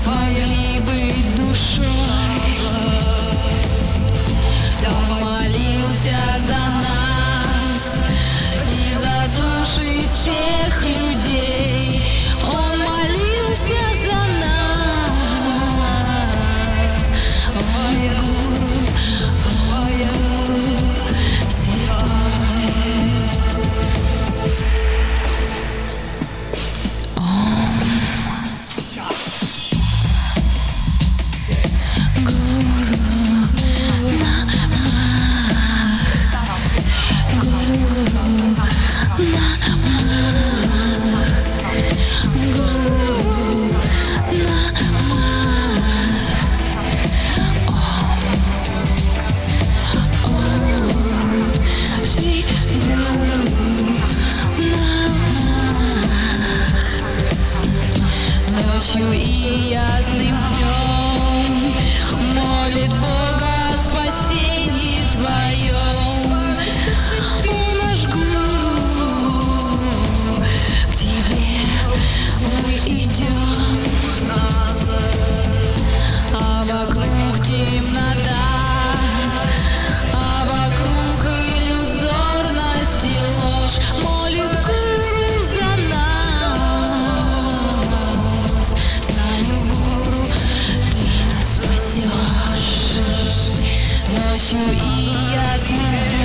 могли быть душой. Он молился за нас и за души всех людей. Он молился за нас. Мой гуру, святой. Ночью и ясным днем молит Бога о спасении твоем. О, наш гуру, к тебе мы идем, а вокруг темнота, а вокруг иллюзорность и ложь. Молит гуру за нас. Знаю, гуру, ты нас спасешь. Ночью и ясным